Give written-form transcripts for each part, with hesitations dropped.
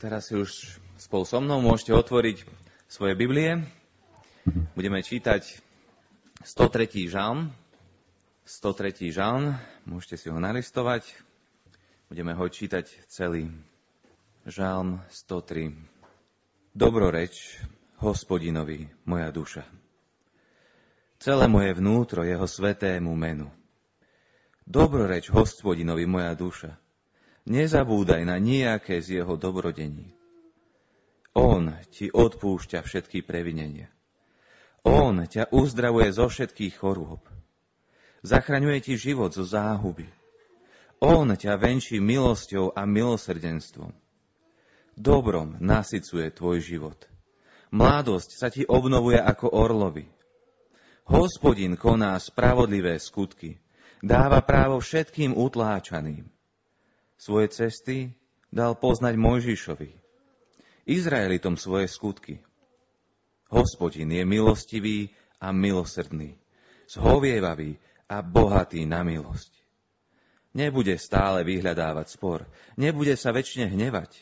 Teraz si už spolu so mnou môžete otvoriť svoje Biblie. Budeme čítať 103. žalm. 103. žalm, môžete si ho nalistovať. Budeme ho čítať celý. Žalm 103. Dobroreč Hospodinovi, moja duša. Celé moje vnútro jeho svätému menu. Dobroreč Hospodinovi, moja duša. Nezabúdaj na nejaké z jeho dobrodení. On ti odpúšťa všetky previnenia. On ťa uzdravuje zo všetkých chorôb. Zachraňuje ti život zo záhuby. On ťa venčí milosťou a milosrdenstvom. Dobrom nasycuje tvoj život. Mladosť sa ti obnovuje ako orlovi. Hospodin koná spravodlivé skutky. Dáva právo všetkým utláčaným. Svoje cesty dal poznať Mojžišovi. Izraelitom svoje skutky. Hospodin je milostivý a milosrdný, zhovievavý a bohatý na milosť. Nebude stále vyhľadávať spor, nebude sa večne hnevať.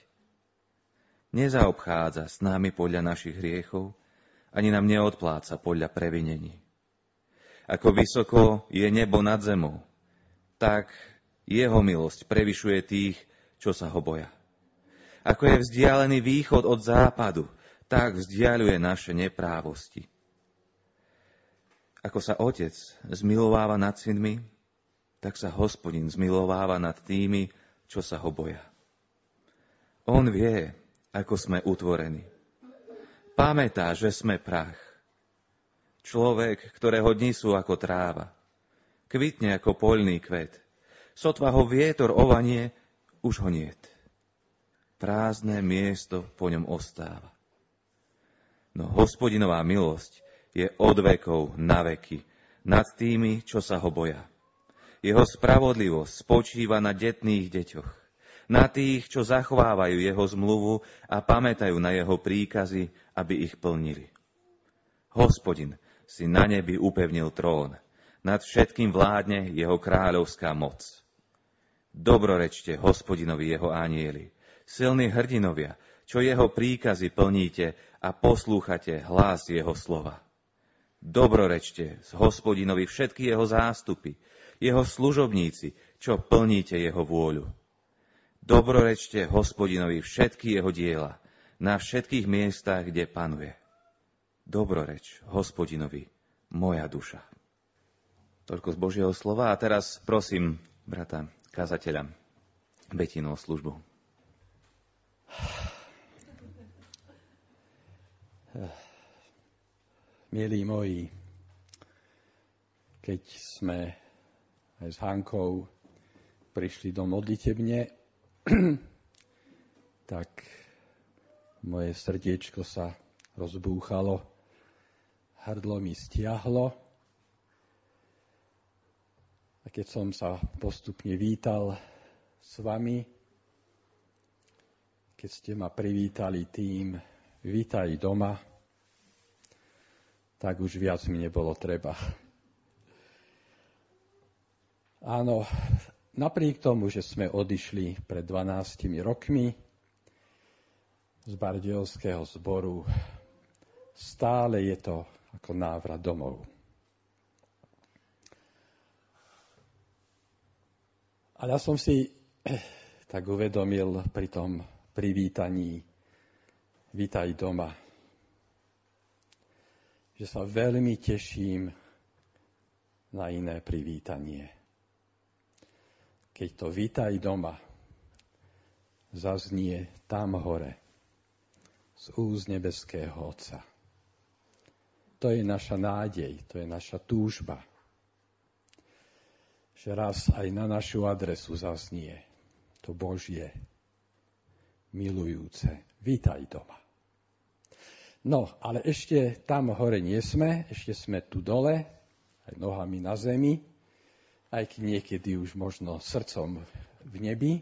Nezaobchádza s nami podľa našich hriechov, ani nám neodpláca podľa previnení. Ako vysoko je nebo nad zemou, tak jeho milosť prevyšuje tých, čo sa ho boja. Ako je vzdialený východ od západu, tak vzdiaľuje naše neprávosti. Ako sa otec zmilováva nad synmi, tak sa Hospodin zmilováva nad tými, čo sa ho boja. On vie, ako sme utvorení. Pamätá, že sme prach. Človek, ktorého dni sú ako tráva. Kvitne ako poľný kvet. Sotva ho vietor ovanie, už ho niet. Prázdne miesto po ňom ostáva. No Hospodinová milosť je od vekov na veky nad tými, čo sa ho boja. Jeho spravodlivosť spočíva na detných deťoch, na tých, čo zachovávajú jeho zmluvu a pamätajú na jeho príkazy, aby ich plnili. Hospodin si na nebi upevnil trón, nad všetkým vládne jeho kráľovská moc. Dobrorečte Hospodinovi jeho anjeli, silní hrdinovia, čo jeho príkazy plníte a poslúchate hlas jeho slova. Dobrorečte z Hospodinovi všetky jeho zástupy, jeho služobníci, čo plníte jeho vôľu. Dobrorečte Hospodinovi všetky jeho diela, na všetkých miestach, kde panuje. Dobroreč Hospodinovi, moja duša. Toľko z Božieho slova. A teraz prosím brata kazateľa Betinu o službu. Milí moji, keď sme aj s Hankou prišli do modlitebne, tak moje srdiečko sa rozbúchalo, hrdlo mi stiahlo a keď som sa postupne vítal s vami, keď ste ma privítali tým vítaj doma, tak už viac mi nebolo treba. Áno, napriek tomu, že sme odišli pred 12 rokmi z Bardejovského zboru, stále je to ako návrat domov. A ja som si tak uvedomil pri tom privítaní vítaj doma, že sa veľmi teším na iné privítanie. Keď to vítaj doma zaznie tam hore z úst nebeského Otca. To je naša nádej, to je naša túžba, že raz aj na našu adresu zaznie to Božie, milujúce, vítaj doma. No, ale ešte tam hore nie sme, ešte sme tu dole, aj nohami na zemi, aj keď niekedy už možno srdcom v nebi.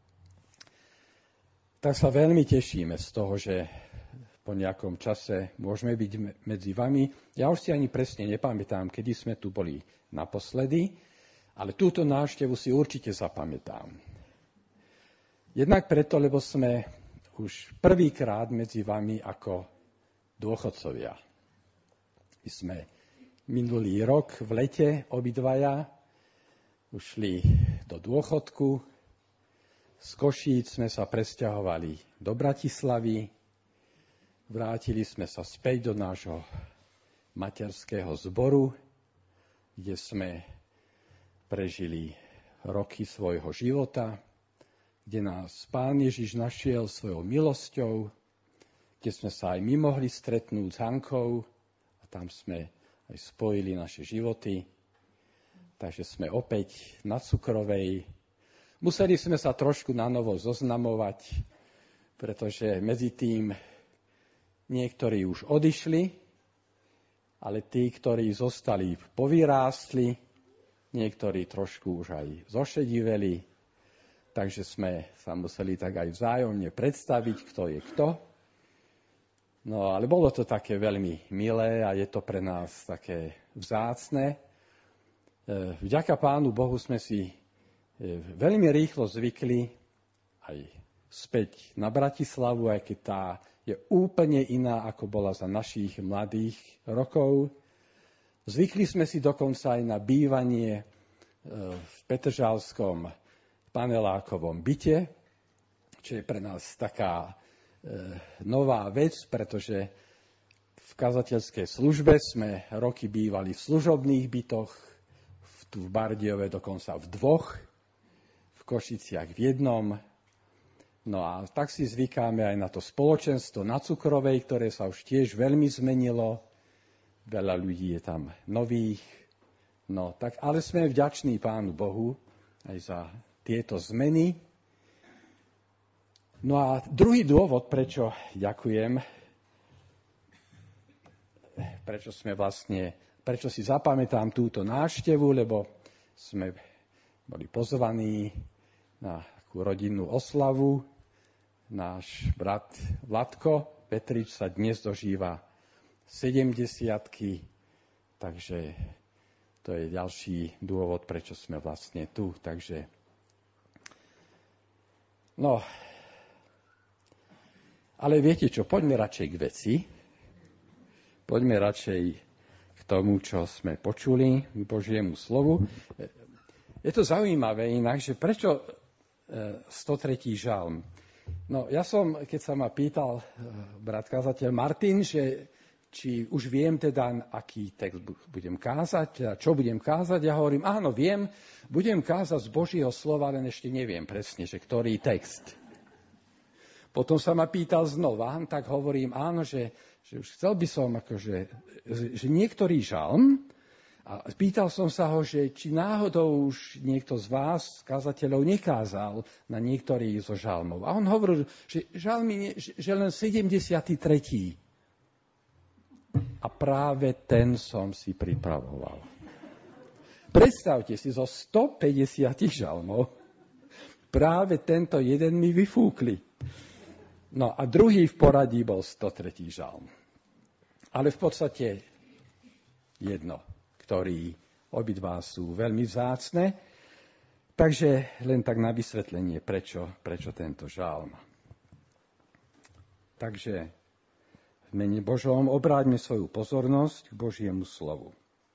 Tak sa veľmi tešíme z toho, že po nejakom čase môžeme byť medzi vami. Ja už si ani presne nepamätám, kedy sme tu boli naposledy, ale túto návštevu si určite zapamätám. Jednak preto, lebo sme už prvýkrát medzi vami ako dôchodcovia. My sme minulý rok v lete obidvaja ušli do dôchodku. Z Košíc sme sa presťahovali do Bratislavy. Vrátili sme sa späť do nášho materského zboru, kde sme prežili roky svojho života, kde nás Pán Ježiš našiel svojou milosťou, kde sme sa aj my mohli stretnúť s Hankou a tam sme aj spojili naše životy. Takže sme opäť na Cukrovej. Museli sme sa trošku nanovo zoznamovať, pretože medzi tým niektorí už odišli, ale tí, ktorí zostali, povyrástli, niektorí trošku už aj zošediveli, takže sme sa museli tak aj vzájomne predstaviť, kto je kto. No, ale bolo to také veľmi milé a je to pre nás také vzácne. Vďaka Pánu Bohu sme si veľmi rýchlo zvykli aj späť na Bratislavu, aj keď tá je úplne iná, ako bola za našich mladých rokov. Zvykli sme si dokonca aj na bývanie v Petržalskom panelákovom byte, čo je pre nás taká nová vec, pretože v kazateľskej službe sme roky bývali v služobných bytoch, tu v Bardejove dokonca v 2, v Košiciach v 1. No a tak si zvykáme aj na to spoločenstvo na Cukrovej, ktoré sa už tiež veľmi zmenilo. Veľa ľudí je tam nových. No tak, ale sme vďační Pánu Bohu aj za tieto zmeny. No a druhý dôvod, prečo ďakujem, prečo si zapamätám túto návštevu, lebo sme boli pozvaní na takú rodinnú oslavu. Náš brat Vladko Petrič sa dnes dožíva 70-ky, takže to je ďalší dôvod, prečo sme vlastne tu. Takže, no, ale viete čo, poďme radšej k veci. Poďme radšej k tomu, čo sme počuli, k Božiemu slovu. Je to zaujímavé inak, že prečo 103. žalm? No, ja som, keď sa ma pýtal brat kazateľ Martin, že či už viem teda, aký text budem kázať, a čo budem kázať, ja hovorím, áno, viem, budem kázať z Božieho slova, len ešte neviem presne, že ktorý text. Potom sa ma pýtal znova, tak hovorím, áno, že už chcel by som, že niektorý žalm, a pýtal som sa ho, že či náhodou už niekto z vás, kazateľov, nekázal na niektorý zo žalmov. A on hovoril, že žalmy, že len 73. A práve ten som si pripravoval. Predstavte si, zo 150 žalmov práve tento jeden mi vyfúkli. No a druhý v poradí bol 103. žalm. Ale v podstate jedno, ktorí obidva sú veľmi vzácne. Takže len tak na vysvetlenie, prečo tento žalm. Takže v mene Božom obráťme svoju pozornosť k Božiemu slovu.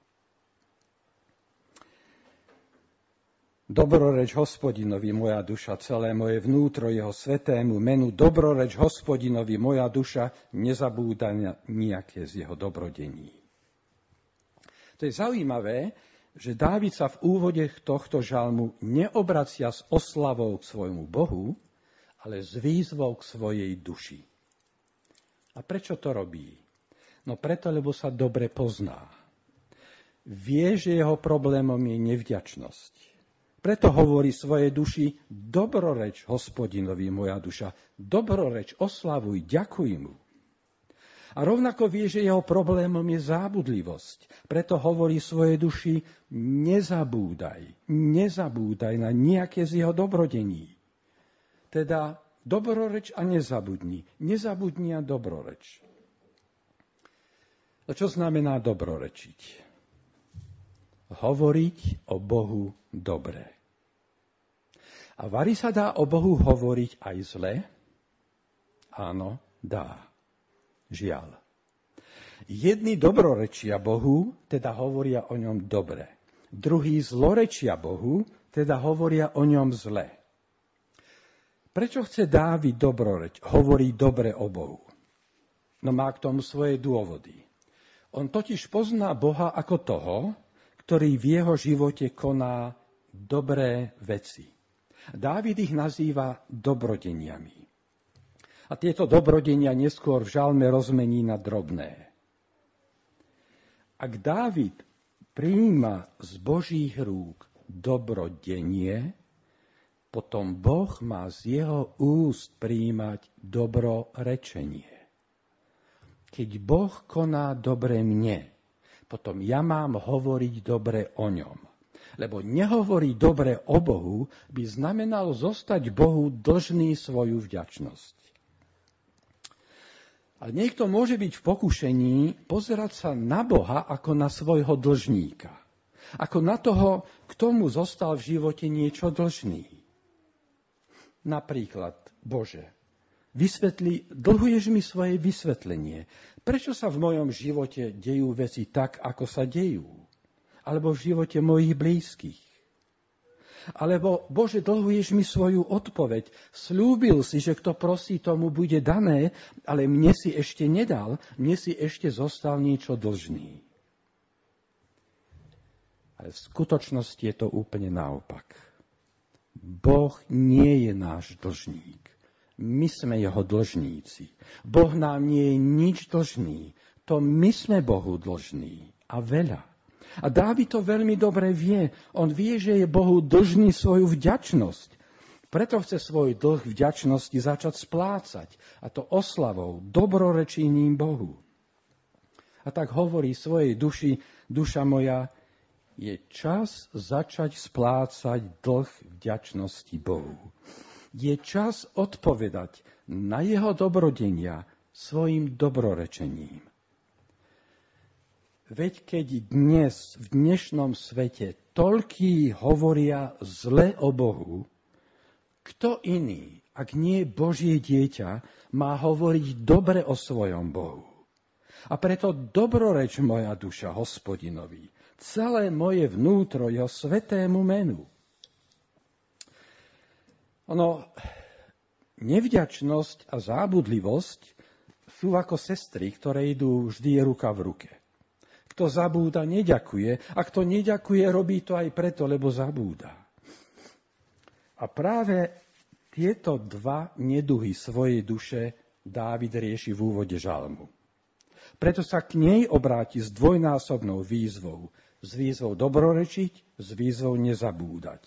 Dobroreč Hospodinovi, moja duša, celé moje vnútro jeho svätému menu. Dobroreč Hospodinovi, moja duša, nezabúda nejaké z jeho dobrodení. To je zaujímavé, že Dávid sa v úvode tohto žalmu neobracia s oslavou k svojmu Bohu, ale s výzvou k svojej duši. A prečo to robí? No preto, lebo sa dobre pozná. Vie, že jeho problémom je nevďačnosť. Preto hovorí svojej duši, dobroreč Hospodinovi, moja duša, dobroreč, oslavuj, ďakuj mu. A rovnako vie, že jeho problémom je zábudlivosť. Preto hovorí svojej duši, nezabúdaj na nejaké z jeho dobrodení. Teda dobroreč a nezabudni. Nezabudni a dobroreč. A čo znamená dobrorečiť? Hovoriť o Bohu dobre. A vari sa dá o Bohu hovoriť aj zle? Áno, dá. Žiaľ. Jedni dobrorečia Bohu, teda hovoria o ňom dobre. Druhí zlorečia Bohu, teda hovoria o ňom zle. Prečo chce Dávid hovorí dobre o Bohu? No má k tomu svoje dôvody. On totiž pozná Boha ako toho, ktorý v jeho živote koná dobré veci. Dávid ich nazýva dobrodeniami. A tieto dobrodenia neskôr v žalme rozmení na drobné. Ak Dávid prijíma z Božích rúk dobrodenie, potom Boh má z jeho úst prijímať dobrorečenie. Keď Boh koná dobre mne, potom ja mám hovoriť dobre o ňom. Lebo nehovoriť dobre o Bohu by znamenalo zostať Bohu dlžný svoju vďačnosť. Ale niekto môže byť v pokušení pozerať sa na Boha ako na svojho dlžníka. Ako na toho, kto mu zostal v živote niečo dlžný. Napríklad, Bože, dlhuješ mi svoje vysvetlenie. Prečo sa v mojom živote dejú veci tak, ako sa dejú? Alebo v živote mojich blízkych? Alebo, Bože, dlhuješ mi svoju odpoveď. Sľúbil si, že kto prosí, tomu bude dané, ale mne si ešte nedal, mne si ešte zostal niečo dlžný. Ale v skutočnosti je to úplne naopak. Boh nie je náš dlžník. My sme jeho dlžníci. Boh nám nie je nič dlžný. To my sme Bohu dlžní. A veľa. A Dávid to veľmi dobre vie. On vie, že je Bohu dlžný svoju vďačnosť. Preto chce svoj dlh vďačnosti začať splácať. A to oslavou, dobrorečením Bohu. A tak hovorí svojej duši, duša moja, je čas začať splácať dlh vďačnosti Bohu. Je čas odpovedať na jeho dobrodenia svojim dobrorečením. Veď keď dnes, v dnešnom svete, toľkí hovoria zle o Bohu, kto iný, ak nie Božie dieťa, má hovoriť dobre o svojom Bohu? A preto dobroreč moja duša Hospodinovi, celé moje vnútro jeho svätému menu. Nevďačnosť a zábudlivosť sú ako sestry, ktoré idú vždy ruka v ruke. Kto zabúda, neďakuje. A kto neďakuje, robí to aj preto, lebo zabúda. A práve tieto dva neduhy svojej duše Dávid rieši v úvode žalmu. Preto sa k nej obráti s dvojnásobnou výzvou. S výzvou dobrorečiť, s výzvou nezabúdať.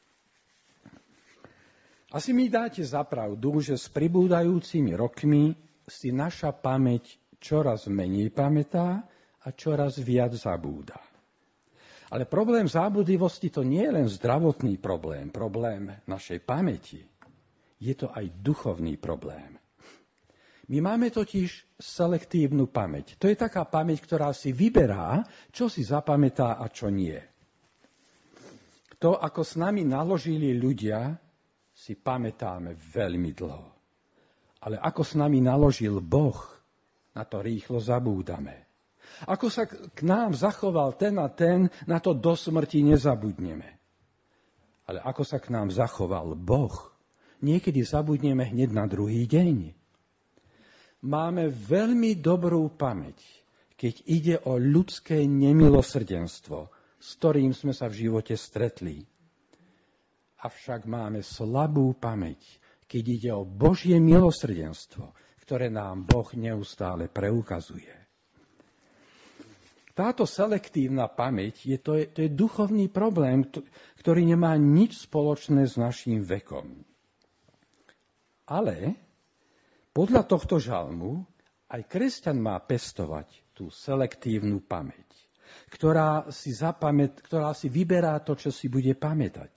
Asi mi dáte za pravdu, že s pribúdajúcimi rokmi si naša pamäť čoraz menej pamätá a čoraz viac zabúda. Ale problém zábudlivosti to nie je len zdravotný problém našej pamäti. Je to aj duchovný problém. My máme totiž selektívnu pamäť. To je taká pamäť, ktorá si vyberá, čo si zapamätá a čo nie. To, ako s nami naložili ľudia, si pamätáme veľmi dlho. Ale ako s nami naložil Boh, na to rýchlo zabúdame. Ako sa k nám zachoval ten a ten, na to do smrti nezabudneme. Ale ako sa k nám zachoval Boh, niekedy zabudneme hneď na druhý deň. Máme veľmi dobrú pamäť, keď ide o ľudské nemilosrdenstvo, s ktorým sme sa v živote stretli. Avšak máme slabú pamäť, keď ide o Božie milosrdenstvo, ktoré nám Boh neustále preukazuje. Táto selektívna pamäť to je duchovný problém, ktorý nemá nič spoločné s naším vekom. Ale podľa tohto žalmu aj kresťan má pestovať tú selektívnu pamäť, ktorá si vyberá to, čo si bude pamätať.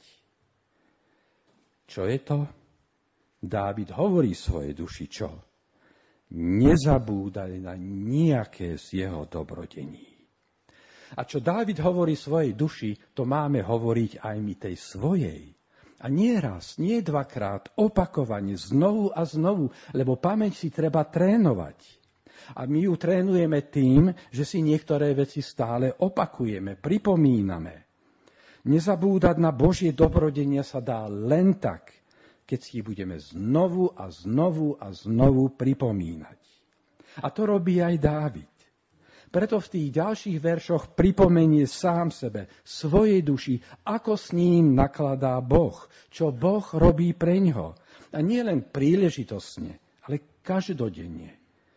Čo je to? Dávid hovorí svojej duši čo? Nezabúdaj na nejaké z jeho dobrodení. A čo Dávid hovorí svojej duši, to máme hovoriť aj my tej svojej. A nie raz, nie dvakrát, opakovane, znovu a znovu, lebo pamäť si treba trénovať. A my ju trénujeme tým, že si niektoré veci stále opakujeme, pripomíname. Nezabúdať na Božie dobrodenia sa dá len tak, keď si budeme znovu a znovu a znovu pripomínať. A to robí aj Dávid. Preto v tých ďalších veršoch pripomenie sám sebe, svojej duši, ako s ním nakladá Boh, čo Boh robí preňho. A nie len príležitostne, ale každodenne.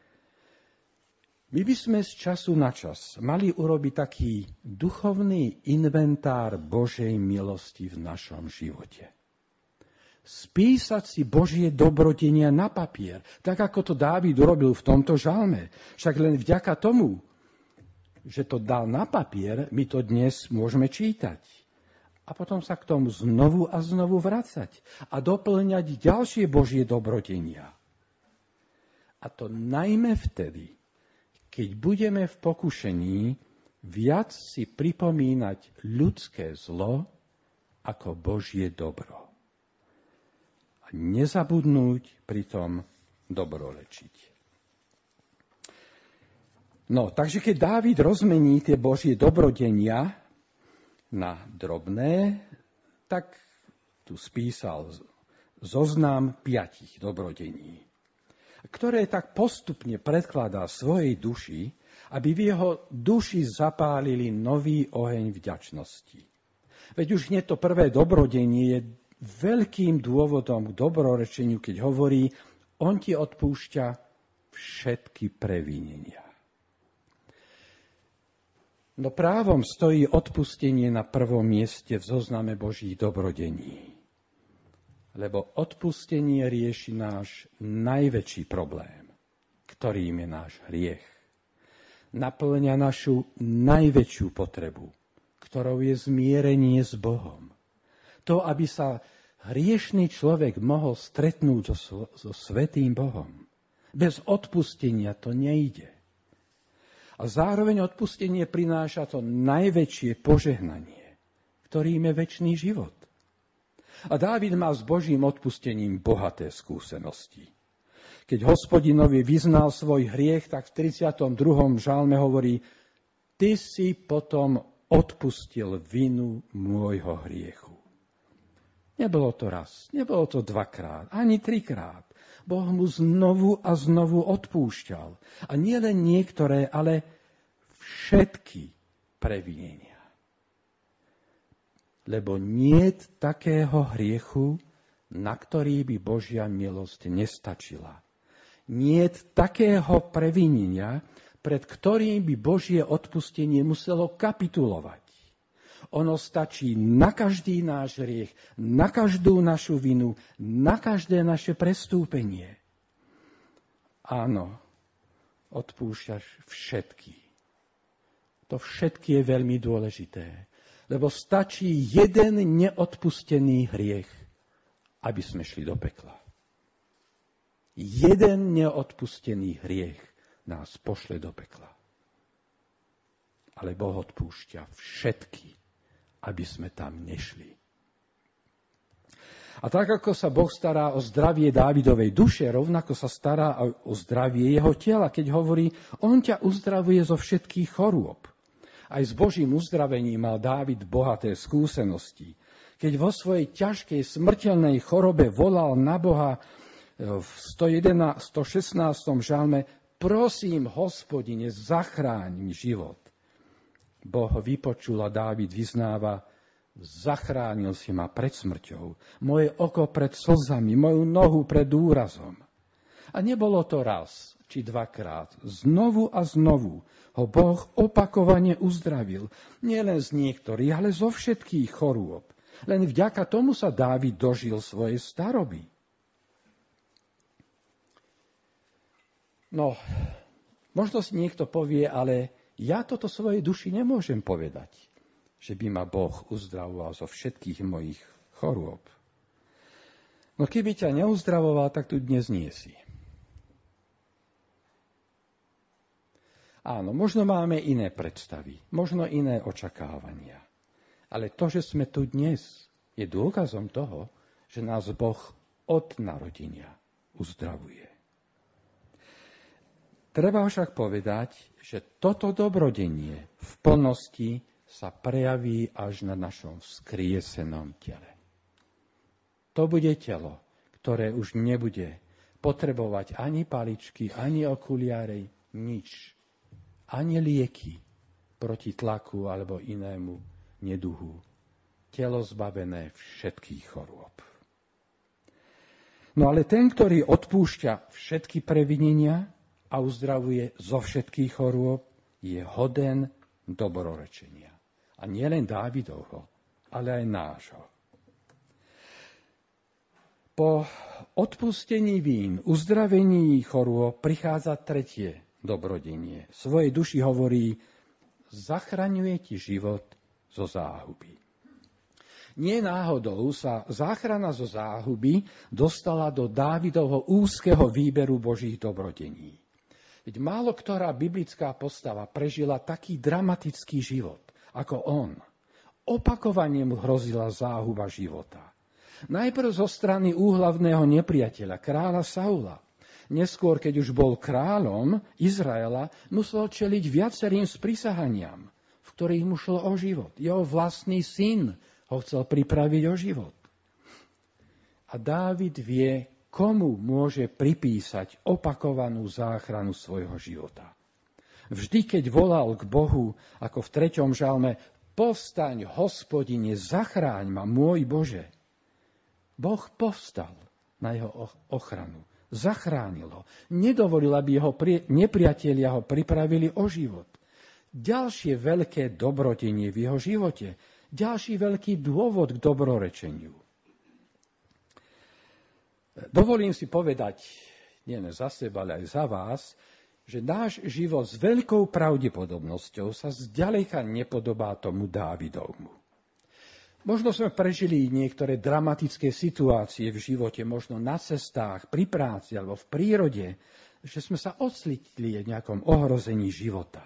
My by sme z času na čas mali urobiť taký duchovný inventár Božej milosti v našom živote. Spísať si Božie dobrodenia na papier, tak ako to Dávid urobil v tomto žalme. Však len vďaka tomu, že to dal na papier, my to dnes môžeme čítať. A potom sa k tomu znovu a znovu vracať a doplňať ďalšie Božie dobrodenia. A to najmä vtedy, keď budeme v pokušení viac si pripomínať ľudské zlo ako Božie dobro. A nezabudnúť pritom dobrolečiť. No, takže keď Dávid rozmení tie Božie dobrodenia na drobné, tak tu spísal zoznam 5 dobrodení, ktoré tak postupne predkladá svojej duši, aby v jeho duši zapálili nový oheň vďačnosti. Veď už hneď to prvé dobrodenie je veľkým dôvodom k dobrorečeniu, keď hovorí, on ti odpúšťa všetky previnenia. No právom stojí odpustenie na prvom mieste v zozname Božích dobrodení. Lebo odpustenie rieši náš najväčší problém, ktorým je náš hriech. Naplňa našu najväčšiu potrebu, ktorou je zmierenie s Bohom. To, aby sa hriešný človek mohol stretnúť so svätým Bohom. Bez odpustenia to nejde. A zároveň odpustenie prináša to najväčšie požehnanie, ktorým je večný život. A Dávid má s Božím odpustením bohaté skúsenosti. Keď Hospodinovi vyznal svoj hriech, tak v 32. žalme hovorí, ty si potom odpustil vinu môjho hriechu. Nebolo to raz, nebolo to 2-krát, ani 3-krát. Boh mu znovu a znovu odpúšťal. A nie len niektoré, ale všetky previnenia. Lebo niet takého hriechu, na ktorý by Božia milosť nestačila. Niet takého previnenia, pred ktorým by Božie odpustenie muselo kapitulovať. Ono stačí na každý náš hriech, na každú našu vinu, na každé naše prestúpenie. Áno, odpúšťaš všetky. To všetky je veľmi dôležité, lebo stačí jeden neodpustený hriech, aby sme šli do pekla. Jeden neodpustený hriech nás pošle do pekla. Ale Boh odpúšťa všetky, aby sme tam nešli. A tak, ako sa Boh stará o zdravie Dávidovej duše, rovnako sa stará o zdravie jeho tela, keď hovorí, on ťa uzdravuje zo všetkých chorôb. Aj s Božím uzdravením mal Dávid bohaté skúsenosti. Keď vo svojej ťažkej smrteľnej chorobe volal na Boha v 116. žalme, prosím, Hospodine, zachráň mi život. Boh vypočul a Dávid vyznáva, zachránil si ma pred smrťou, moje oko pred slzami, moju nohu pred úrazom. A nebolo to raz, či 2-krát. Znovu a znovu ho Boh opakovane uzdravil. Nielen z niektorých, ale zo všetkých chorôb. Len vďaka tomu sa Dávid dožil svojej staroby. No, možno si niekto povie, ale ja toto svojej duši nemôžem povedať, že by ma Boh uzdravoval zo všetkých mojich chorôb. No keby ťa neuzdravoval, tak tu dnes nie si. Áno, možno máme iné predstavy, možno iné očakávania. Ale to, že sme tu dnes, Je dôkazom toho, že nás Boh od narodenia uzdravuje. Treba však povedať, že toto dobrodenie v plnosti sa prejaví až na našom vzkriesenom tele. To bude telo, ktoré už nebude potrebovať ani paličky, ani okuliare, nič. Ani lieky proti tlaku alebo inému neduhu. Telo zbavené všetkých chorôb. No ale ten, ktorý odpúšťa všetky previnenia a uzdravuje zo všetkých chorôb, je hoden dobrorečenia. A nielen Dávidovho, ale aj nášho. Po odpustení vín, uzdravení chorôb prichádza tretie dobrodenie. V svojej duši hovorí, zachraňuje ti život zo záhuby. Nie náhodou sa záchrana zo záhuby dostala do Dávidovho úzkeho výberu Božích dobrodení. Veď málo ktorá biblická postava prežila taký dramatický život ako on. Opakovane mu hrozila záhuba života. Najprv zo strany úhlavného nepriateľa, kráľa Saula. Neskôr, keď už bol kráľom Izraela, musel čeliť viacerým sprisahaniam, v ktorých mu šlo o život. Jeho vlastný syn ho chcel pripraviť o život. A Dávid vie, komu môže pripísať opakovanú záchranu svojho života. Vždy, keď volal k Bohu, ako v 3. žalme, povstaň, Hospodine, zachráň ma, môj Bože. Boh povstal na jeho ochranu. Zachránil ho. Nedovolil, aby jeho nepriatelia ho pripravili o život. Ďalšie veľké dobrodenie v jeho živote. Ďalší veľký dôvod k dobrorečeniu. Dovolím si povedať, nie len za seba, ale aj za vás, že náš život s veľkou pravdepodobnosťou sa zďaleka nepodobá tomu Dávidovmu. Možno sme prežili niektoré dramatické situácie v živote, možno na cestách, pri práci alebo v prírode, že sme sa ocitli v nejakom ohrození života.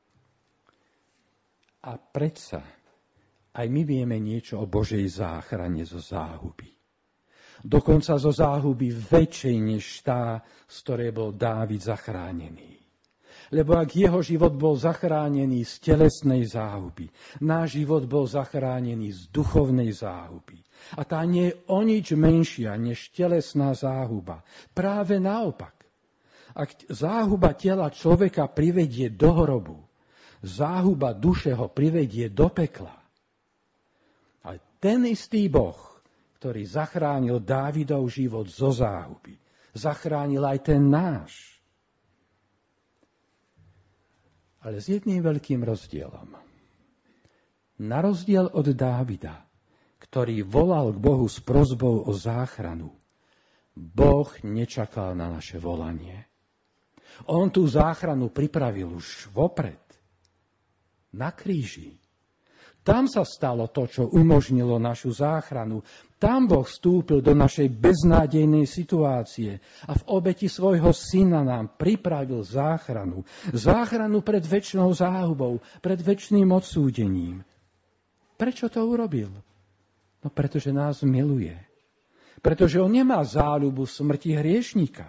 A predsa aj my vieme niečo o Božej záchrane zo záhuby. Dokonca zo záhuby väčšej než tá, z ktorej bol Dávid zachránený. Lebo ak jeho život bol zachránený z telesnej záhuby, náš život bol zachránený z duchovnej záhuby. A tá nie je o nič menšia než telesná záhuba. Práve naopak. Ak záhuba tela človeka privedie do hrobu, záhuba duše ho privedie do pekla. Ale ten istý Boh, ktorý zachránil Dávidov život zo záhuby, zachránil aj ten náš. Ale s jedným veľkým rozdielom. Na rozdiel od Dávida, ktorý volal k Bohu s prosbou o záchranu, Boh nečakal na naše volanie. On tú záchranu pripravil už vopred, na kríži. Tam sa stalo to, čo umožnilo našu záchranu. Tam Boh vstúpil do našej beznádejnej situácie a v obeti svojho syna nám pripravil záchranu. Záchranu pred večnou záhubou, pred večným odsúdením. Prečo to urobil? No pretože nás miluje. Pretože on nemá záľubu smrti hriešnika.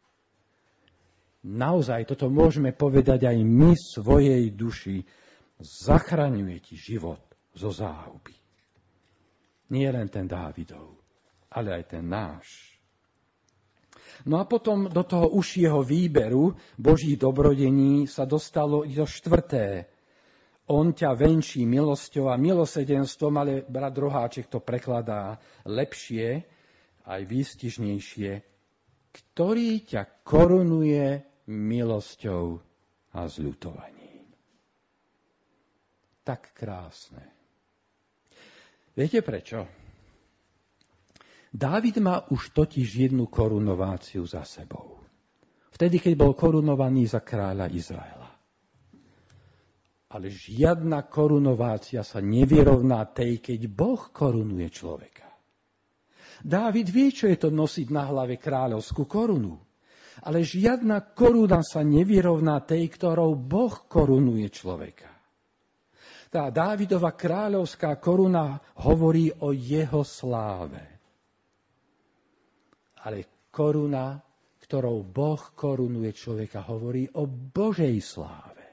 Naozaj toto môžeme povedať aj my svojej duši. Zachraňuje ti život zo záhuby. Nie len ten Dávidov, ale aj ten náš. No a potom do toho užšieho výberu Božích dobrodení sa dostalo i to štvrté. On ťa venčí milosťou a milosrdenstvom, ale brat Roháček to prekladá lepšie, aj výstižnejšie, ktorý ťa korunuje milosťou a zľutovaním. Tak krásne. Viete prečo? Dávid má už totiž jednu korunováciu za sebou. Vtedy, keď bol korunovaný za kráľa Izraela. Ale žiadna korunovácia sa nevyrovná tej, keď Boh korunuje človeka. Dávid vie, čo je to nosiť na hlave kráľovskú korunu. Ale žiadna koruna sa nevyrovná tej, ktorou Boh korunuje človeka. Tá Dávidova kráľovská koruna hovorí o jeho sláve. Ale koruna, ktorou Boh korunuje človeka, hovorí o Božej sláve.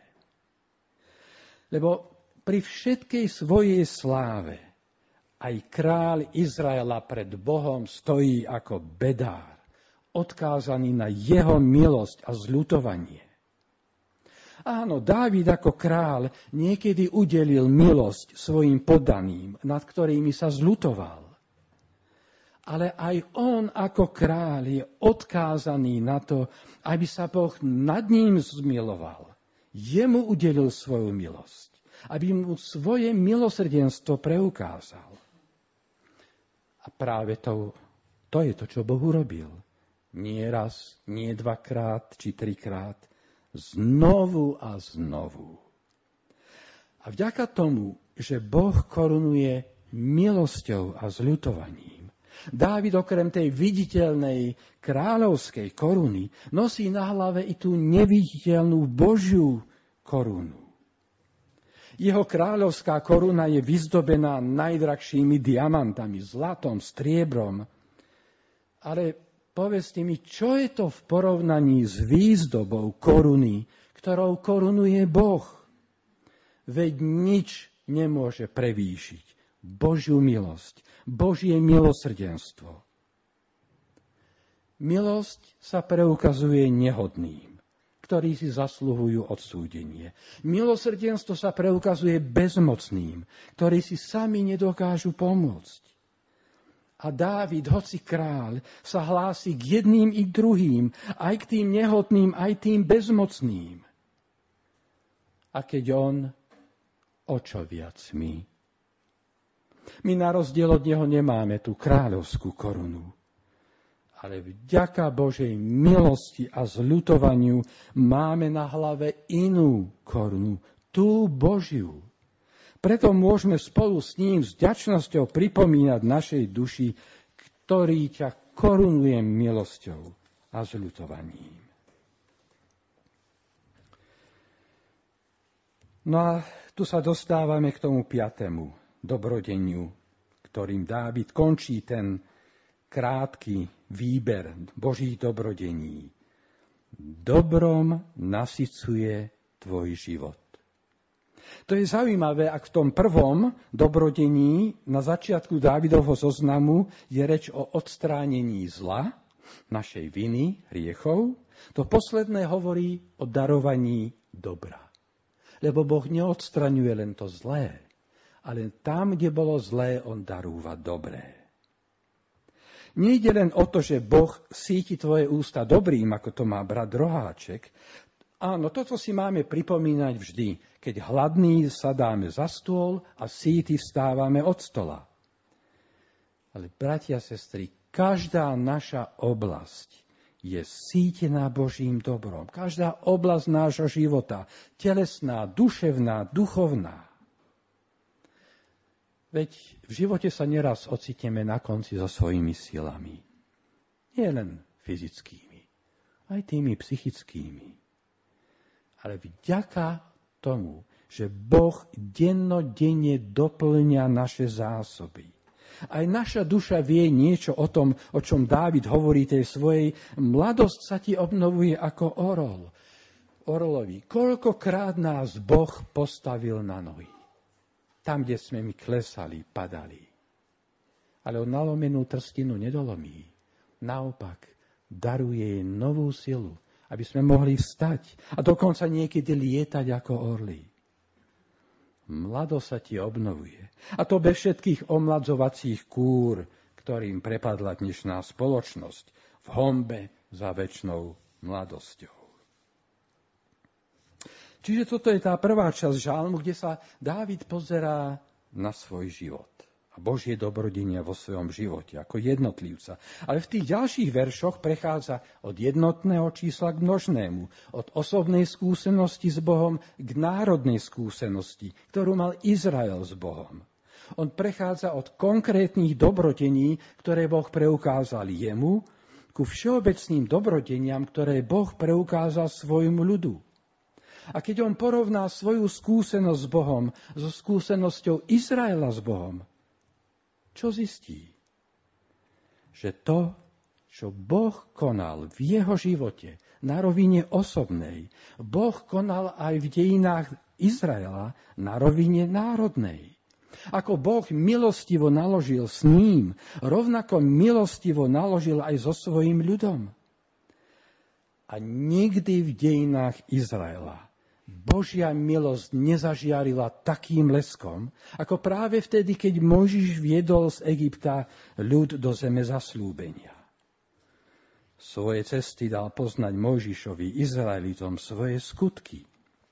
Lebo pri všetkej svojej sláve aj kráľ Izraela pred Bohom stojí ako bedár, odkázaný na jeho milosť a zľutovanie. Áno, Dávid ako kráľ niekedy udelil milosť svojim poddaným, nad ktorými sa zľutoval. Ale aj on ako kráľ je odkázaný na to, aby sa Boh nad ním zmiloval. Jemu udelil svoju milosť, aby mu svoje milosrdenstvo preukázal. A práve to je to, čo Boh urobil. Nie raz, nie dvakrát, či trikrát, znovu a znovu. A vďaka tomu, že Boh korunuje milosťou a zľutovaním, Dávid okrem tej viditeľnej kráľovskej koruny nosí na hlave i tú neviditeľnú Božiu korunu. Jeho kráľovská koruna je vyzdobená najdrahšími diamantami, zlatom, striebrom. Ale povedzte mi, čo je to v porovnaní s výzdobou koruny, ktorou korunuje Boh? Veď nič nemôže prevýšiť Božiu milosť, Božie milosrdenstvo. Milosť sa preukazuje nehodným, ktorí si zasluhujú odsúdenie. Milosrdenstvo sa preukazuje bezmocným, ktorí si sami nedokážu pomôcť. A Dávid, hoci kráľ, sa hlási k jedným i druhým, aj k tým nehodným, aj tým bezmocným. A keď on, o čo viac my? My na rozdiel od neho nemáme tú kráľovskú korunu. Ale vďaka Božej milosti a zľutovaniu máme na hlave inú korunu, tú Božiu. Preto môžeme spolu s ním s vďačnosťou pripomínať našej duši, ktorý ťa korunuje milosťou a zľutovaním. No a tu sa dostávame k tomu 5. dobrodeniu, ktorým Dávid končí ten krátky výber Božích dobrodení. Dobrom nasycuje tvoj život. To je zaujímavé, ak v tom prvom dobrodení na začiatku Dávidovho zoznamu je reč o odstránení zla, našej viny, hriechov, to posledné hovorí o darovaní dobra. Lebo Boh neodstraňuje len to zlé, ale tam, kde bolo zlé, on darúva dobré. Nejde len o to, že Boh síti tvoje ústa dobrým, ako to má brat Roháček. Áno, toto si máme pripomínať vždy, keď hladní sadáme za stôl a síti vstávame od stola. Ale bratia a sestry, každá naša oblasť je sítená Božím dobrom. Každá oblasť nášho života, telesná, duševná, duchovná. Veď v živote sa neraz ocitneme na konci so svojimi silami. Nie len fyzickými, aj tými psychickými. Ale vďaka tomu, že Boh dennodenne doplňa naše zásoby. Aj naša duša vie niečo o tom, o čom Dávid hovorí tej svojej. Mladosť sa ti obnovuje ako orol. Orlovi. Koľkokrát nás Boh postavil na nohy. Tam, kde sme my klesali, padali. Ale on nalomenú trstinu nedolomí. Naopak, daruje jej novú silu, aby sme mohli vstať a dokonca niekedy lietať ako orly. Mladosť sa ti obnovuje. A to bez všetkých omladzovacích kúr, ktorým prepadla dnešná spoločnosť v honbe za večnou mladosťou. Čiže toto je tá prvá časť žalmu, kde sa Dávid pozerá na svoj život a Božie dobrodenia vo svojom živote ako jednotlivca. Ale v tých ďalších veršoch prechádza od jednotného čísla k množnému, od osobnej skúsenosti s Bohom k národnej skúsenosti, ktorú mal Izrael s Bohom. On prechádza od konkrétnych dobrodení, ktoré Boh preukázal jemu, ku všeobecným dobrodeniam, ktoré Boh preukázal svojmu ľudu. A keď on porovná svoju skúsenosť s Bohom so skúsenosťou Izraela s Bohom, čo zistí? Že to, čo Boh konal v jeho živote na rovine osobnej, Boh konal aj v dejinách Izraela na rovine národnej. Ako Boh milostivo naložil s ním, rovnako milostivo naložil aj so svojím ľudom. A nikdy v dejinách Izraela Božia milosť nezažiarila takým leskom, ako práve vtedy, keď Mojžiš viedol z Egypta ľud do zeme zasľúbenia. Svoje cesty dal poznať Mojžišovi, Izraelitom, svoje skutky.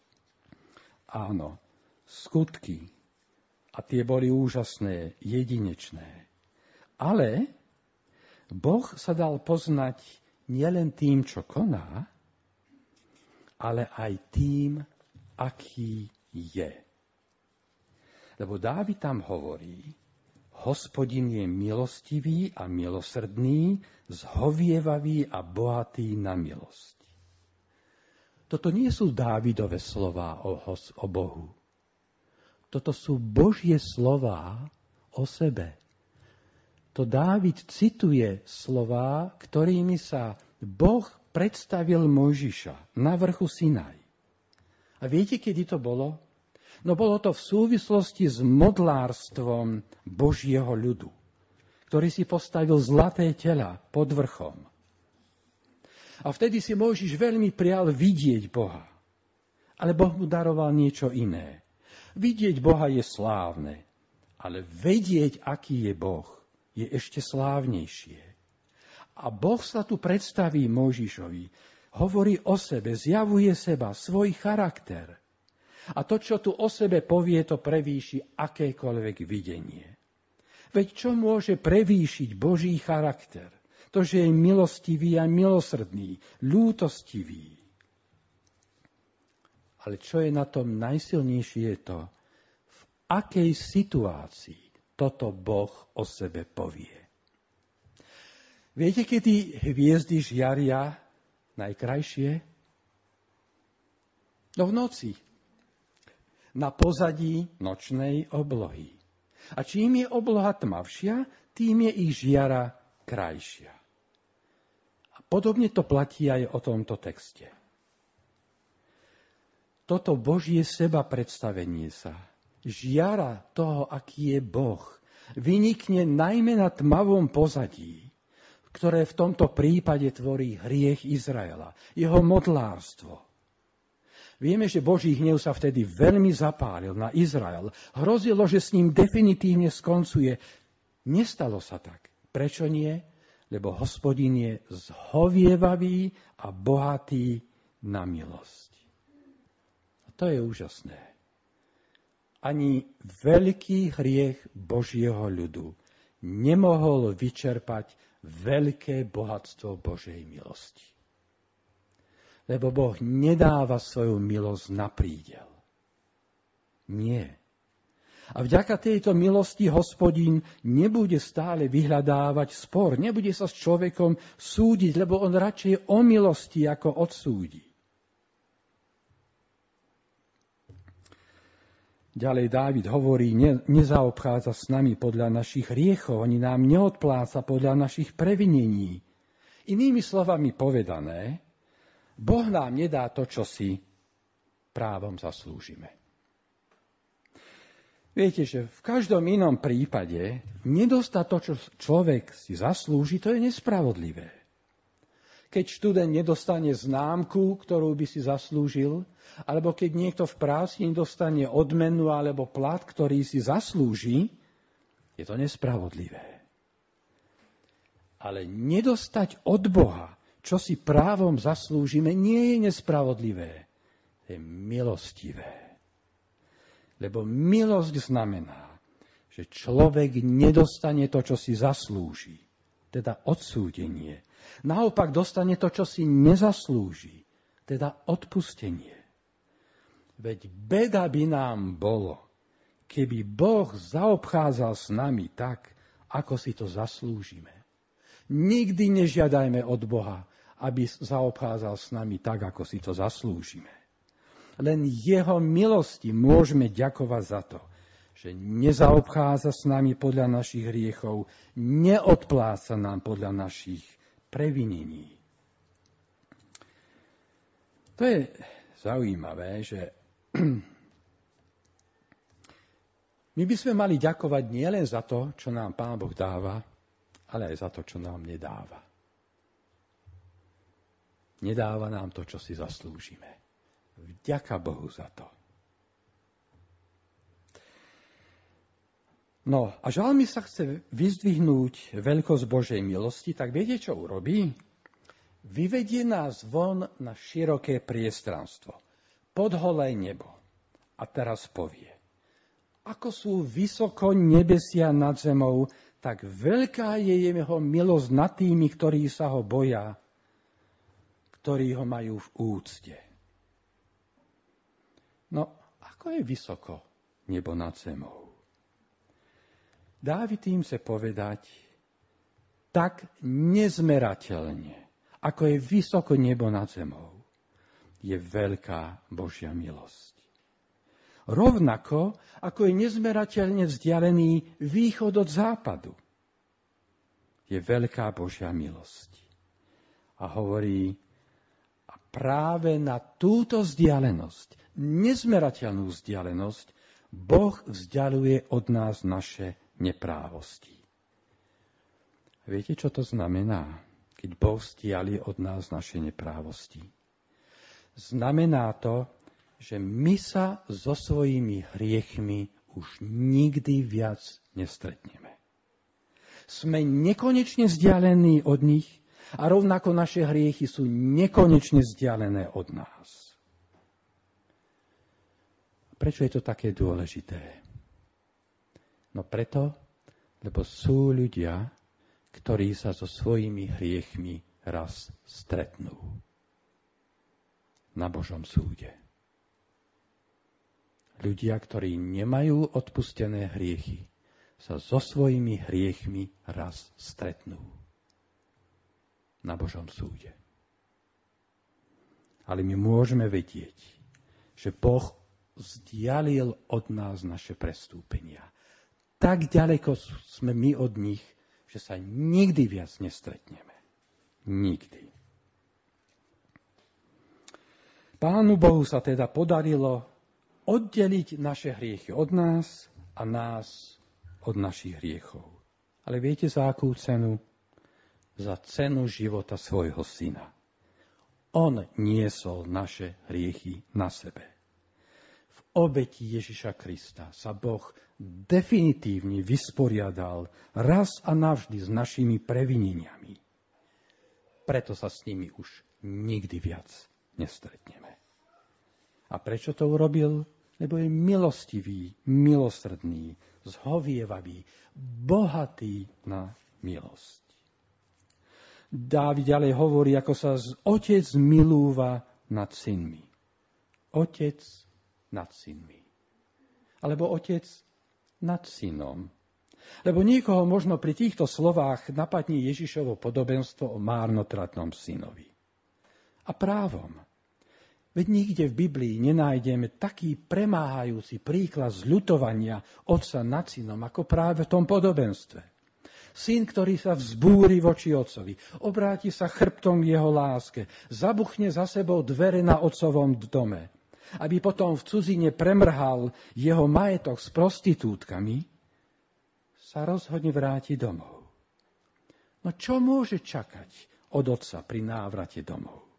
Áno, skutky. A tie boli úžasné, jedinečné. Ale Boh sa dal poznať nielen tým, čo koná, ale aj tým, aký je. Lebo Dávid tam hovorí, Hospodin je milostivý a milosrdný, zhovievavý a bohatý na milosť. Toto nie sú Dávidove slová o Bohu. Toto sú Božie slová o sebe. To Dávid cituje slová, ktorými sa Boh predstavil Mojžiša na vrchu Sinaj. A viete, kedy to bolo? No bolo to v súvislosti s modlárstvom Božieho ľudu, ktorý si postavil zlaté tela pod vrchom. A vtedy si Mojžiš veľmi prial vidieť Boha. Ale Boh mu daroval niečo iné. Vidieť Boha je slávne, ale vedieť, aký je Boh, je ešte slávnejšie. A Boh sa tu predstaví Mojžišovi, hovorí o sebe, zjavuje seba, svoj charakter. A to, čo tu o sebe povie, to prevýši akékoľvek videnie. Veď čo môže prevýšiť Boží charakter? To, že je milostivý a milosrdný, ľútostivý. Ale čo je na tom najsilnejšie je to, v akej situácii toto Boh o sebe povie. Viete, kedy hviezdy žiaria najkrajšie? No v noci. Na pozadí nočnej oblohy. A čím je obloha tmavšia, tým je ich žiara krajšia. A podobne to platí aj o tomto texte. Toto Božie seba predstavenie sa, žiara toho, aký je Boh, vynikne najmä na tmavom pozadí, ktoré v tomto prípade tvorí hriech Izraela, jeho modlárstvo. Vieme, že Boží hnev sa vtedy veľmi zapálil na Izrael. Hrozilo, že s ním definitívne skoncuje. Nestalo sa tak. Prečo nie? Lebo Hospodin je zhovievavý a bohatý na milosť. To je úžasné. Ani veľký hriech Božieho ľudu nemohol vyčerpať veľké bohatstvo Božej milosti. Lebo Boh nedáva svoju milosť na prídel. Nie. A vďaka tejto milosti Hospodin nebude stále vyhľadávať spor, nebude sa s človekom súdiť, lebo on radšej o milosti ako odsúdi. Ďalej Dávid hovorí, nezaobchádza s nami podľa našich hriechov, ani nám neodpláca podľa našich previnení. Inými slovami povedané, Boh nám nedá to, čo si právom zaslúžime. Viete, že v každom inom prípade nedostať to, čo človek si zaslúži, to je nespravodlivé. Keď študent nedostane známku, ktorú by si zaslúžil, alebo keď niekto v práci nedostane odmenu alebo plat, ktorý si zaslúži, je to nespravodlivé. Ale nedostať od Boha, čo si právom zaslúžime, nie je nespravodlivé. To je milostivé. Lebo milosť znamená, že človek nedostane to, čo si zaslúži, teda odsúdenie. Naopak dostane to, čo si nezaslúži, teda odpustenie. Veď beda by nám bolo, keby Boh zaobchádzal s nami tak, ako si to zaslúžime. Nikdy nežiadajme od Boha, aby zaobchádzal s nami tak, ako si to zaslúžime. Len jeho milosti môžeme ďakovať za to, že nezaobchádza s nami podľa našich hriechov, neodpláca nám podľa našich previnení. To je zaujímavé, že my by sme mali ďakovať nielen za to, čo nám Pán Boh dáva, ale aj za to, čo nám nedáva. Nedáva nám to, čo si zaslúžime. Vďaka Bohu za to. No a žalmista chce vyzdvihnúť veľkosť Božej milosti, tak viete, čo urobí? Vyvedie nás von na široké priestranstvo, pod holé nebo. A teraz povie, ako sú vysoko nebesia nad zemou, tak veľká je jeho milosť nad tými, ktorí sa ho boja, ktorí ho majú v úcte. No, ako je vysoko nebo nad zemou? Dávid tým chce povedať, tak nezmerateľne, ako je vysoko nebo nad zemou, je veľká Božia milosť. Rovnako, ako je nezmerateľne vzdialený východ od západu, je veľká Božia milosť. A hovorí, a práve na túto vzdialenosť, nezmerateľnú vzdialenosť, Boh vzdialuje od nás naše neprávosti. Viete, čo to znamená, keď Boh vzdiali od nás naše neprávosti? Znamená to, že my sa so svojimi hriechmi už nikdy viac nestretneme. Sme nekonečne vzdialení od nich a rovnako naše hriechy sú nekonečne vzdialené od nás. Prečo je to také dôležité? No preto, lebo sú ľudia, ktorí sa so svojimi hriechmi raz stretnú na Božom súde. Ľudia, ktorí nemajú odpustené hriechy, sa so svojimi hriechmi raz stretnú na Božom súde. Ale my môžeme vedieť, že Boh vzdialil od nás naše prestúpenia. Tak ďaleko sme my od nich, že sa nikdy viac nestretneme. Nikdy. Pánu Bohu sa teda podarilo oddeliť naše hriechy od nás a nás od našich hriechov. Ale viete za akú cenu? Za cenu života svojho syna. On niesol naše hriechy na sebe. V obeti Ježiša Krista sa Boh definitívne vysporiadal raz a navždy s našimi previneniami. Preto sa s nimi už nikdy viac nestretneme. A prečo to urobil? Lebo je milostivý, milosrdný, zhovievavý, bohatý na milosť. Dávid ďalej hovorí, ako sa otec milúva nad synmi. Otec nad synmi. Alebo otec nad synom. Lebo niekoho možno pri týchto slovách napadne Ježišovo podobenstvo o márnotratnom synovi. A právom. Veď nikde v Biblii nenájdeme taký premáhajúci príklad zľutovania otca nad synom, ako práve v tom podobenstve. Syn, ktorý sa vzbúri voči otcovi, obráti sa chrbtom k jeho láske, zabuchne za sebou dvere na otcovom dome, aby potom v cudzine premrhal jeho majetok s prostitútkami, sa rozhodne vráti domov. No čo môže čakať od otca pri návrate domov?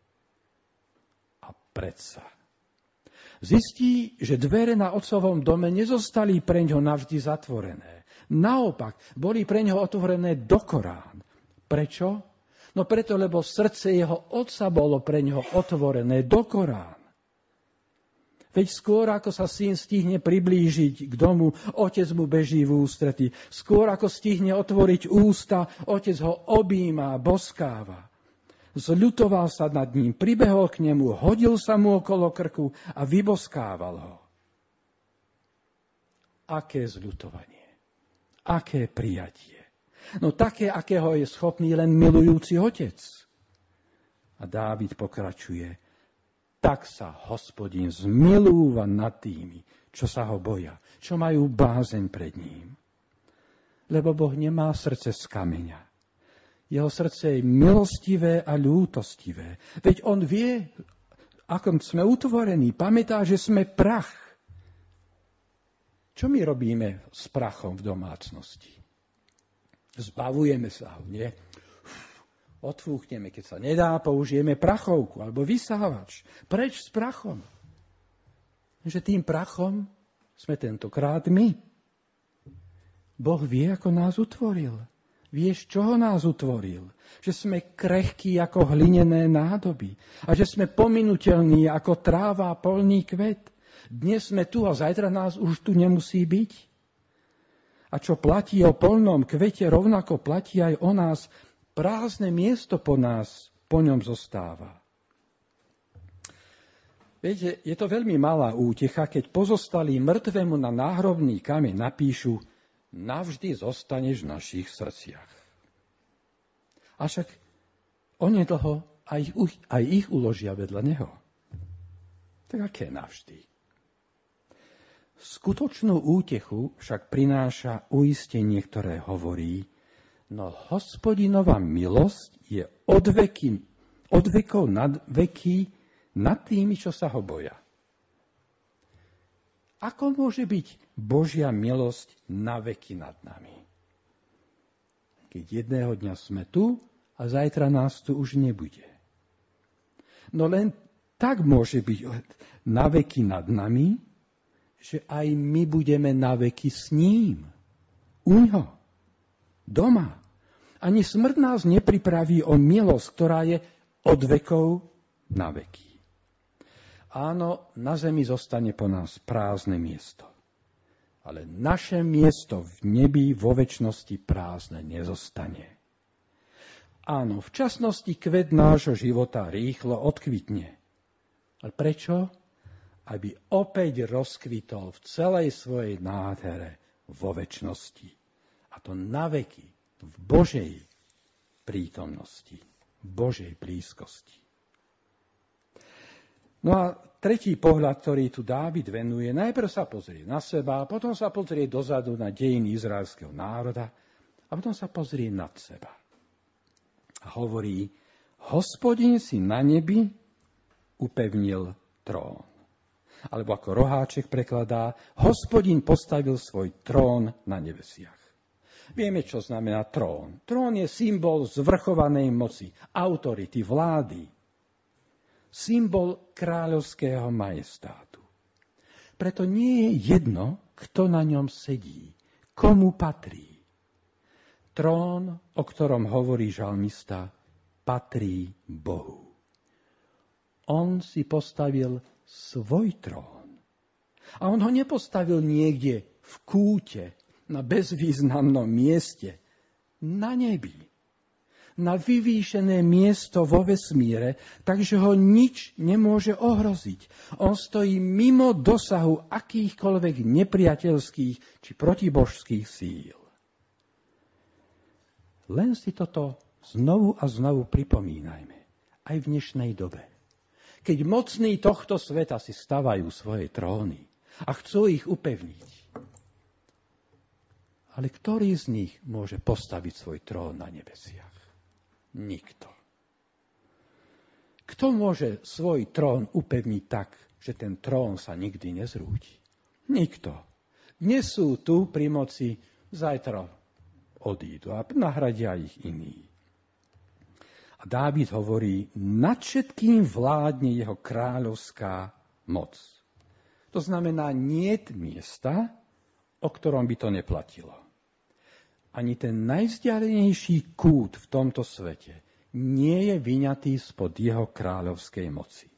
A predsa zistí, že dvere na otcovom dome nezostali preňho navždy zatvorené. Naopak, boli preňho otvorené dokorán. Prečo? No preto, lebo srdce jeho otca bolo preňho otvorené dokorán. Veď skôr, ako sa syn stihne priblížiť k domu, otec mu beží v ústrety. Skôr, ako stihne otvoriť ústa, otec ho objíma, boskáva. Zľutoval sa nad ním, pribehol k nemu, hodil sa mu okolo krku a vyboskával ho. Aké zľutovanie, aké prijatie. No také, akého je schopný len milujúci otec. A Dávid pokračuje. tak sa Hospodin zmilúva nad tými, čo sa ho boja, čo majú bázeň pred ním. Lebo Boh nemá srdce z kameňa. Jeho srdce je milostivé a ľútostivé. Veď on vie, ako sme utvorení, pamätá, že sme prach. Čo my robíme s prachom v domácnosti? Zbavujeme sa ho, nie? Odfúchneme, keď sa nedá, použijeme prachovku alebo vysávač. Preč s prachom? Že tým prachom sme tentokrát my. Boh vie, ako nás utvoril. Vie, z čoho nás utvoril. Že sme krehkí ako hlinené nádoby. A že sme pominuteľní ako tráva a polný kvet. Dnes sme tu a zajtra nás už tu nemusí byť. A čo platí o polnom kvete, rovnako platí aj o nás. Prázdne miesto po ňom zostáva. Viete, je to veľmi malá útecha, keď pozostalí mŕtvemu na náhrobný kameň napíšu: navždy zostaneš v našich srdciach. Avšak onedlho aj ich uložia vedľa neho. Tak aké navždy? Skutočnú útechu však prináša uistenie, ktoré hovorí: no Hospodinova milosť je od vekov nad veky nad tými, čo sa ho boja. Ako môže byť Božia milosť na veky nad nami? Keď jedného dňa sme tu a zajtra nás tu už nebude. No len tak môže byť na veky nad nami, že aj my budeme na veky s ním. U ňo. Doma. Ani smrť nás nepripraví o milosť, ktorá je od vekov na veky. Áno, na zemi zostane po nás prázdne miesto. Ale naše miesto v nebi vo večnosti prázdne nezostane. Áno, v časnosti kvet nášho života rýchlo odkvitne. Ale prečo? Aby opäť rozkvitol v celej svojej nádhere vo večnosti. A to na veky, v Božej prítomnosti, v Božej blízkosti. No a tretí pohľad, ktorý tu Dávid venuje, najprv sa pozrie na seba, potom sa pozrie dozadu na dejiny izraelského národa a potom sa pozrie nad seba. A hovorí: Hospodin si na nebi upevnil trón. Alebo ako Roháček prekladá: Hospodin postavil svoj trón na nebesiach. Vieme, čo znamená trón. Trón je symbol zvrchovanej moci, autority, vlády. Symbol kráľovského majestátu. Preto nie je jedno, kto na ňom sedí, komu patrí. Trón, o ktorom hovorí žalmista, patrí Bohu. On si postavil svoj trón. A on ho nepostavil niekde v kúte, na bezvýznamnom mieste, na nebi. Na vyvýšené miesto vo vesmíre, takže ho nič nemôže ohroziť. On stojí mimo dosahu akýchkoľvek nepriateľských či protibožských síl. Len si toto znovu a znovu pripomínajme, aj v dnešnej dobe. Keď mocní tohto sveta si stavajú svoje tróny a chcú ich upevniť, ale ktorý z nich môže postaviť svoj trón na nebesiach? Nikto. Kto môže svoj trón upevniť tak, že ten trón sa nikdy nezrúti? Nikto. Dnes sú tu pri moci, zajtra odídu a nahradia ich iní. A Dávid hovorí: nad všetkým vládne jeho kráľovská moc. To znamená, niet miesta, o ktorom by to neplatilo. Ani ten najvzdialenejší kút v tomto svete nie je vyňatý spod jeho kráľovskej moci.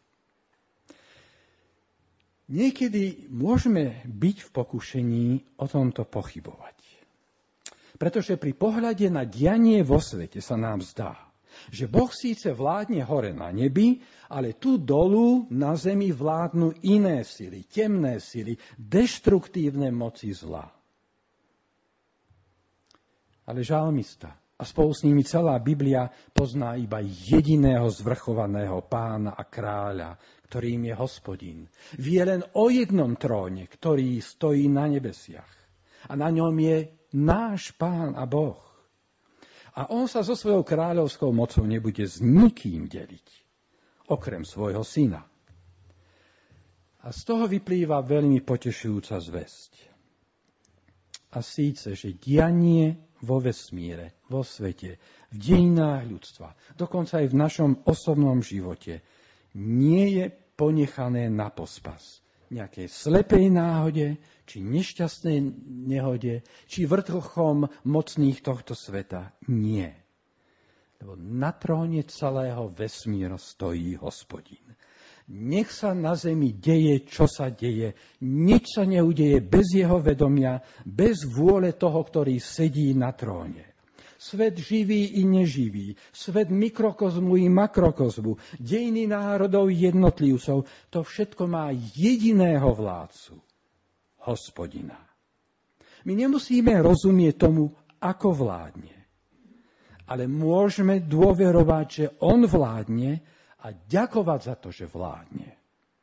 Niekedy môžeme byť v pokušení o tomto pochybovať. Pretože pri pohľade na dianie vo svete sa nám zdá, že Boh síce vládne hore na nebi, ale tu dolu na zemi vládnu iné sily, temné sily, deštruktívne moci zla. Ale žalmista A spolu s nimi celá Biblia pozná iba jediného zvrchovaného pána a kráľa, ktorým je Hospodin. Vie len o jednom tróne, ktorý stojí na nebesiach. A na ňom je náš Pán a Boh. A on sa so svojou kráľovskou mocou nebude s nikým deliť, okrem svojho syna. A z toho vyplýva veľmi potešujúca zvesť. A síce, že dianie vo vesmíre, vo svete, v dejinách ľudstva, dokonca aj v našom osobnom živote, nie je ponechané na pospas nejakej slepej náhode, či nešťastnej nehode, či vrchochom mocných tohto sveta. Nie. Lebo na tróne celého vesmíra stojí Hospodin. Nech sa na zemi deje, čo sa deje. Nič sa neudeje bez jeho vedomia, bez vôle toho, ktorý sedí na tróne. Svet živý i neživý, svet mikrokozmu i makrokozmu, dejiny národov i jednotlivcov, to všetko má jediného vládcu, Hospodina. My nemusíme rozumieť tomu, ako vládne, ale môžeme dôverovať, že on vládne a ďakovať za to, že vládne.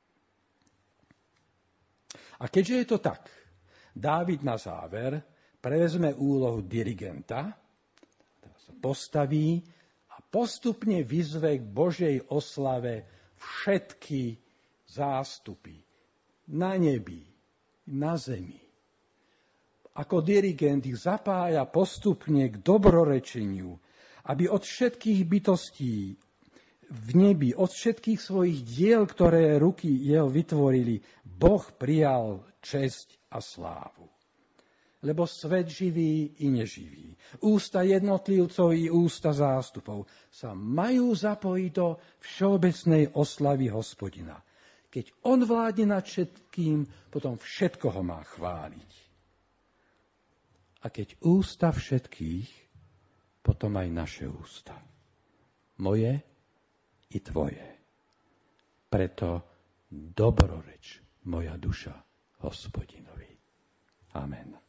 A keďže je to tak, Dávid na záver prevezme úlohu dirigenta, postaví a postupne vyzve k Božej oslave všetky zástupy na nebi, na zemi. Ako dirigent ich zapája postupne k dobrorečeniu, aby od všetkých bytostí v nebi, od všetkých svojich diel, ktoré ruky jeho vytvorili, Boh prijal česť a slávu. Lebo svet živý i neživý, ústa jednotlivcov i ústa zástupov sa majú zapojiť do všeobecnej oslavy Hospodina. Keď on vládne nad všetkým, potom všetko ho má chváliť. A keď ústa všetkých, potom aj naše ústa. Moje i tvoje. Preto dobroreč moja duša Hospodinovi. Amen.